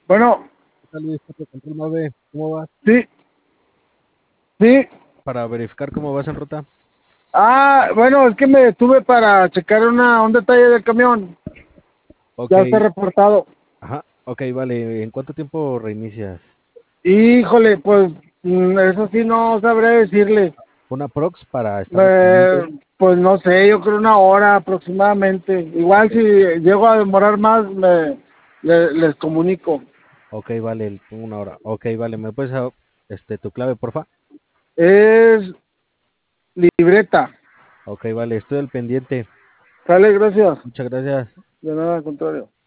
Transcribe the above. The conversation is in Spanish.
Bueno, ¿Qué tal, Luis? ¿Qué te control 9? ¿Cómo vas? sí, sí. Para verificar cómo vas en ruta. Bueno, es que me detuve para checar un detalle del camión. Ok, Ya está reportado. ajá, ok, vale. ¿En cuánto tiempo reinicias? Híjole, pues eso sí no sabré decirle. Una prox para estar disponible. Pues no sé, yo creo una hora aproximadamente. Igual Ok, si llego a demorar más, les comunico. ok, vale, pongo una hora. Ok, vale, ¿me puedes dar tu clave, porfa? Es libreta. Ok, vale, estoy al pendiente. Sale, gracias. Muchas gracias. De nada, al contrario.